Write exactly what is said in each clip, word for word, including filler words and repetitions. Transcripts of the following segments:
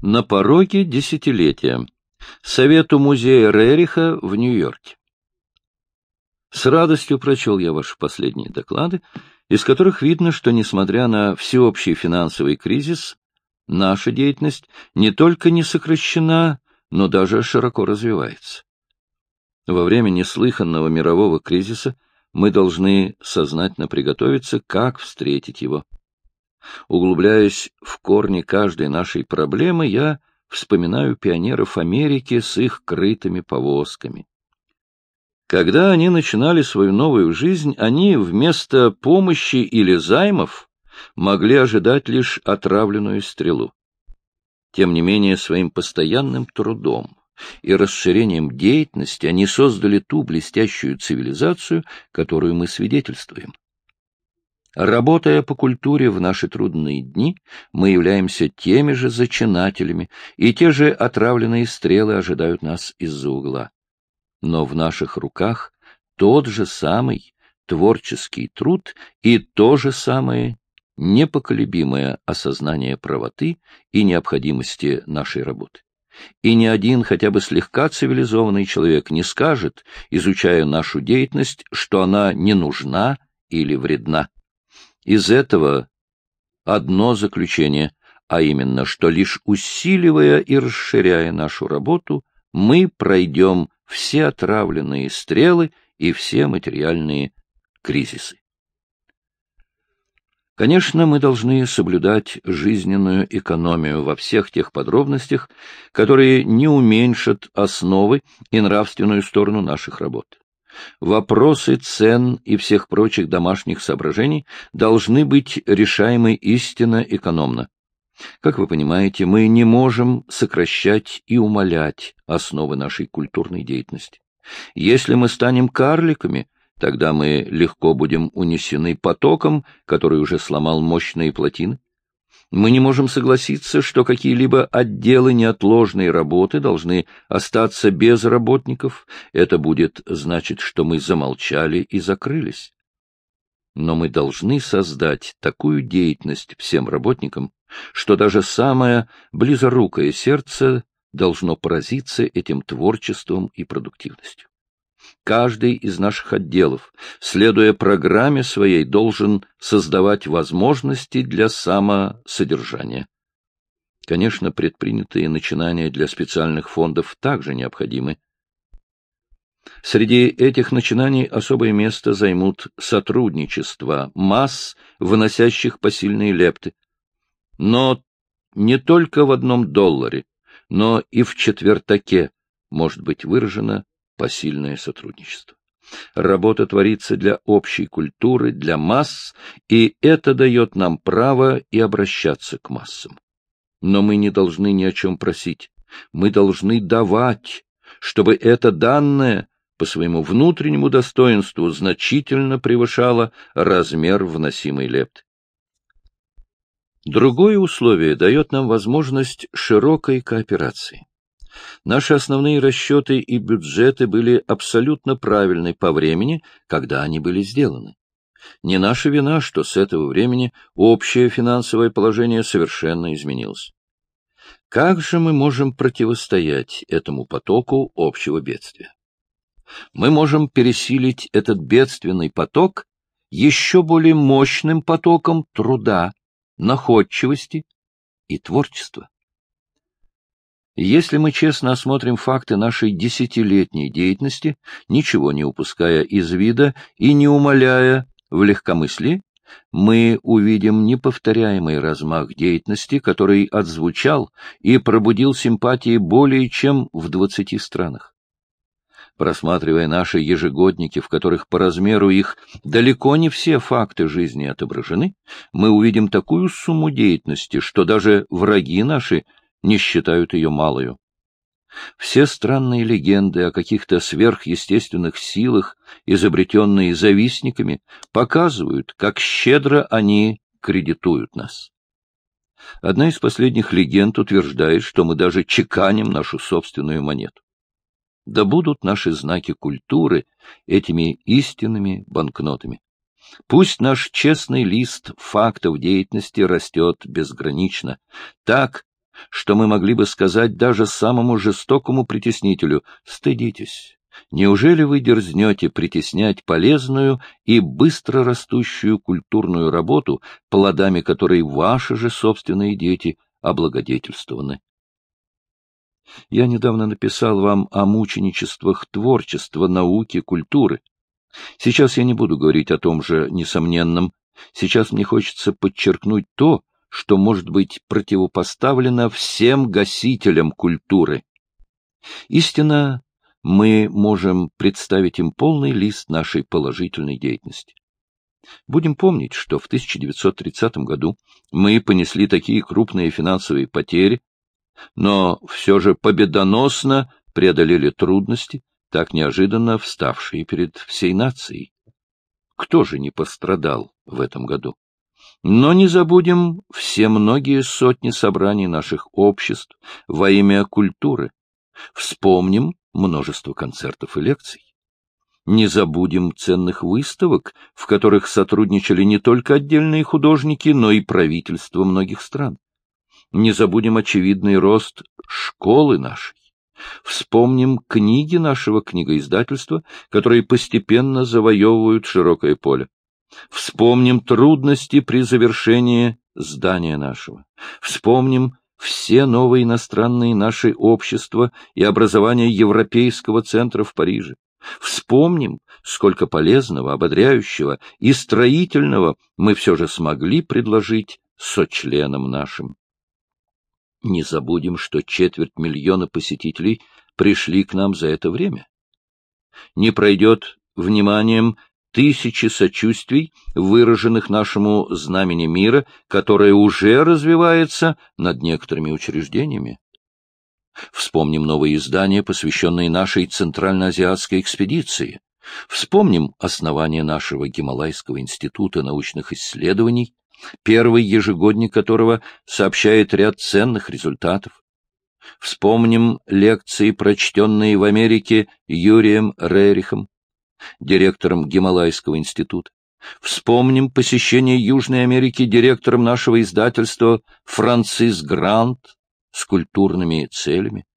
На пороге десятилетия. Совету музея Рериха в Нью-Йорке. С радостью прочел я ваши последние доклады, из которых видно, что, несмотря на всеобщий финансовый кризис, наша деятельность не только не сокращена, но даже широко развивается. Во время неслыханного мирового кризиса мы должны сознательно приготовиться, как встретить его. Углубляясь в корни каждой нашей проблемы, я вспоминаю пионеров Америки с их крытыми повозками. Когда они начинали свою новую жизнь, они вместо помощи или займов могли ожидать лишь отравленную стрелу. Тем не менее, своим постоянным трудом и расширением деятельности они создали ту блестящую цивилизацию, которую мы свидетельствуем. Работая по культуре в наши трудные дни, мы являемся теми же зачинателями, и те же отравленные стрелы ожидают нас из-за угла. Но в наших руках тот же самый творческий труд и то же самое непоколебимое осознание правоты и необходимости нашей работы. И ни один хотя бы слегка цивилизованный человек не скажет, изучая нашу деятельность, что она не нужна или вредна. Из этого одно заключение, а именно, что лишь усиливая и расширяя нашу работу, мы пройдем все отравленные стрелы и все материальные кризисы. Конечно, мы должны соблюдать жизненную экономию во всех тех подробностях, которые не уменьшат основы и нравственную сторону наших работ. Вопросы цен и всех прочих домашних соображений должны быть решаемы истинно экономно. Как вы понимаете, мы не можем сокращать и умалять основы нашей культурной деятельности. Если мы станем карликами, тогда мы легко будем унесены потоком, который уже сломал мощные плотины. Мы не можем согласиться, что какие-либо отделы неотложной работы должны остаться без работников. Это будет значить, что мы замолчали и закрылись. Но мы должны создать такую деятельность всем работникам, что даже самое близорукое сердце должно поразиться этим творчеством и продуктивностью. Каждый из наших отделов, следуя программе своей, должен создавать возможности для самосодержания. Конечно, предпринятые начинания для специальных фондов также необходимы. Среди этих начинаний особое место займут сотрудничество масс, выносящих посильные лепты. Но не только в одном долларе, но и в четвертаке может быть выражено посильное сотрудничество. Работа творится для общей культуры, для масс, и это дает нам право и обращаться к массам. Но мы не должны ни о чем просить. Мы должны давать, чтобы это данное по своему внутреннему достоинству значительно превышало размер вносимой лепты. Другое условие дает нам возможность широкой кооперации. Наши основные расчеты и бюджеты были абсолютно правильны по времени, когда они были сделаны. Не наша вина, что с этого времени общее финансовое положение совершенно изменилось. Как же мы можем противостоять этому потоку общего бедствия? Мы можем пересилить этот бедственный поток еще более мощным потоком труда, находчивости и творчества. Если мы честно осмотрим факты нашей десятилетней деятельности, ничего не упуская из вида и не умаляя в легкомыслии, мы увидим неповторяемый размах деятельности, который отзвучал и пробудил симпатии более чем в двадцати странах. Просматривая наши ежегодники, в которых по размеру их далеко не все факты жизни отображены, мы увидим такую сумму деятельности, что даже враги наши не считают ее малою. Все странные легенды о каких-то сверхъестественных силах, изобретенные завистниками, показывают, как щедро они кредитуют нас. Одна из последних легенд утверждает, что мы даже чеканим нашу собственную монету. Да будут наши знаки культуры этими истинными банкнотами. Пусть наш честный лист фактов деятельности растет безгранично, так, что мы могли бы сказать даже самому жестокому притеснителю: «Стыдитесь! Неужели вы дерзнете притеснять полезную и быстро растущую культурную работу, плодами которой ваши же собственные дети облагодетельствованы?» Я недавно написал вам о мученичествах творчества, науки, культуры. Сейчас я не буду говорить о том же несомненном. Сейчас мне хочется подчеркнуть то, что может быть противопоставлено всем гасителям культуры. Истинно, мы можем представить им полный лист нашей положительной деятельности. Будем помнить, что в тысяча девятьсот тридцатом году мы понесли такие крупные финансовые потери, но все же победоносно преодолели трудности, так неожиданно вставшие перед всей нацией. Кто же не пострадал в этом году? Но не забудем все многие сотни собраний наших обществ во имя культуры. Вспомним множество концертов и лекций. Не забудем ценных выставок, в которых сотрудничали не только отдельные художники, но и правительства многих стран. Не забудем очевидный рост школы нашей. Вспомним книги нашего книгоиздательства, которые постепенно завоевывают широкое поле. Вспомним трудности при завершении здания нашего. Вспомним все новые иностранные наши общества и образование Европейского центра в Париже. Вспомним, сколько полезного, ободряющего и строительного мы все же смогли предложить сочленам нашим. Не забудем, что четверть миллиона посетителей пришли к нам за это время. Не пройдет вниманием тысячи сочувствий, выраженных нашему знамени мира, которое уже развивается над некоторыми учреждениями. Вспомним новые издания, посвященные нашей Центральноазиатской экспедиции. Вспомним основание нашего Гималайского института научных исследований, первый ежегодник которого сообщает ряд ценных результатов. Вспомним лекции, прочтенные в Америке Юрием Рерихом, директором Гималайского института. Вспомним посещение Южной Америки директором нашего издательства Франсис Грант с культурными целями.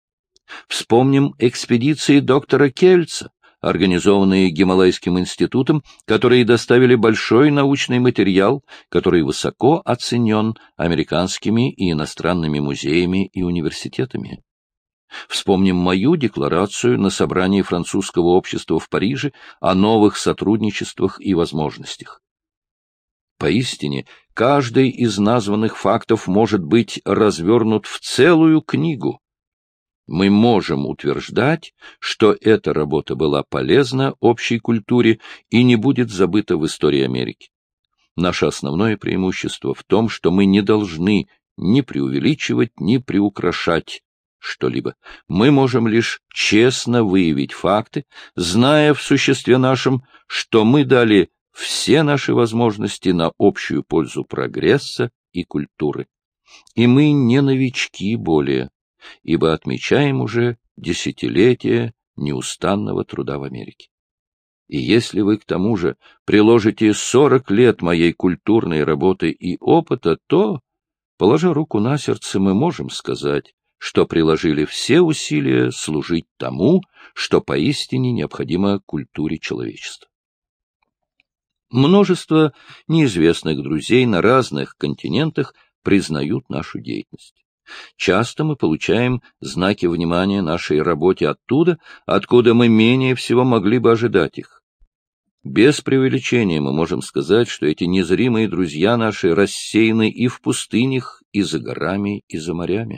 Вспомним экспедиции доктора Кельца, организованные Гималайским институтом, которые доставили большой научный материал, который высоко оценен американскими и иностранными музеями и университетами. Вспомним мою декларацию на собрании французского общества в Париже о новых сотрудничествах и возможностях. Поистине, каждый из названных фактов может быть развернут в целую книгу. Мы можем утверждать, что эта работа была полезна общей культуре и не будет забыта в истории Америки. Наше основное преимущество в том, что мы не должны ни преувеличивать, ни приукрашать что-либо. Мы можем лишь честно выявить факты, зная в существе нашем, что мы дали все наши возможности на общую пользу прогресса и культуры. И мы не новички более, ибо отмечаем уже десятилетия неустанного труда в Америке. И если вы к тому же приложите сорок лет моей культурной работы и опыта, то, положа руку на сердце, мы можем сказать, что приложили все усилия служить тому, что поистине необходимо культуре человечества. Множество неизвестных друзей на разных континентах признают нашу деятельность. Часто мы получаем знаки внимания нашей работе оттуда, откуда мы менее всего могли бы ожидать их. Без преувеличения мы можем сказать, что эти незримые друзья наши рассеяны и в пустынях, и за горами, и за морями.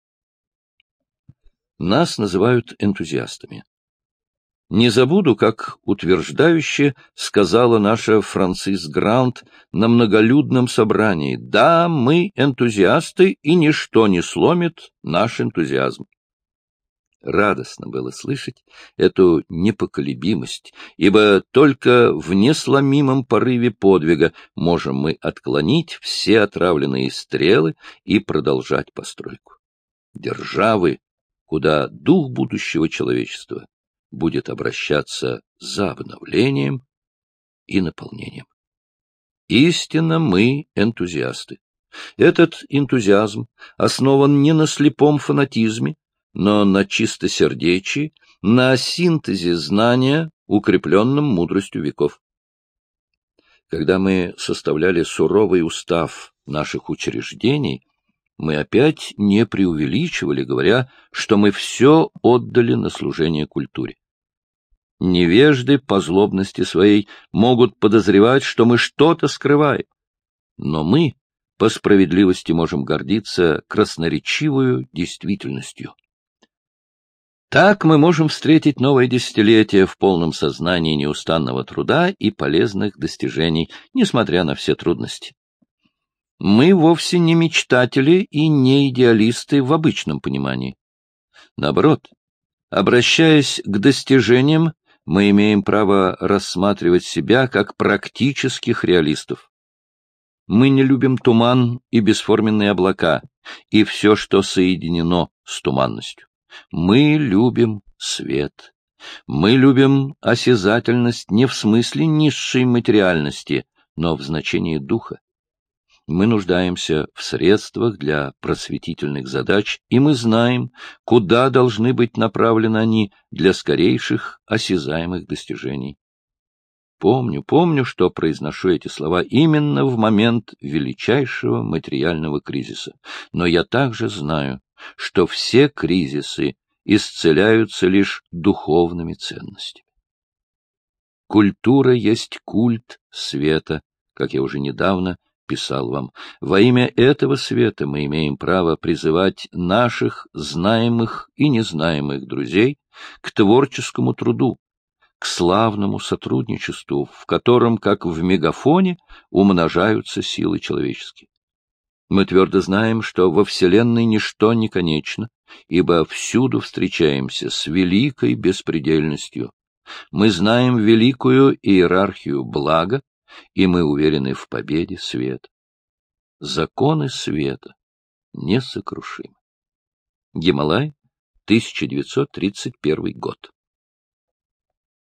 Нас называют энтузиастами. Не забуду, как утверждающе сказала наша Франсис Грант на многолюдном собрании: «Да, мы энтузиасты, и ничто не сломит наш энтузиазм». Радостно было слышать эту непоколебимость, ибо только в несломимом порыве подвига можем мы отклонить все отравленные стрелы и продолжать постройку державы, куда дух будущего человечества будет обращаться за обновлением и наполнением. Истинно мы энтузиасты. Этот энтузиазм основан не на слепом фанатизме, но на чистосердечии, на синтезе знания, укрепленном мудростью веков. Когда мы составляли суровый устав наших учреждений, мы опять не преувеличивали, говоря, что мы все отдали на служение культуре. Невежды по злобности своей могут подозревать, что мы что-то скрываем, но мы по справедливости можем гордиться красноречивую действительностью. Так мы можем встретить новое десятилетие в полном сознании неустанного труда и полезных достижений, несмотря на все трудности. Мы вовсе не мечтатели и не идеалисты в обычном понимании. Наоборот, обращаясь к достижениям, мы имеем право рассматривать себя как практических реалистов. Мы не любим туман и бесформенные облака, и все, что соединено с туманностью. Мы любим свет. Мы любим осязательность не в смысле низшей материальности, но в значении духа. Мы нуждаемся в средствах для просветительных задач, и мы знаем, куда должны быть направлены они для скорейших осязаемых достижений. Помню, помню, что произношу эти слова именно в момент величайшего материального кризиса, но я также знаю, что все кризисы исцеляются лишь духовными ценностями. Культура есть культ света, как я уже недавно писал вам. Во имя этого света мы имеем право призывать наших знаемых и незнаемых друзей к творческому труду, к славному сотрудничеству, в котором, как в мегафоне, умножаются силы человеческие. Мы твердо знаем, что во Вселенной ничто не конечно, ибо всюду встречаемся с великой беспредельностью. Мы знаем великую иерархию блага, и мы уверены в победе света. Законы света несокрушимы. Гималай, тысяча девятьсот тридцать первый год.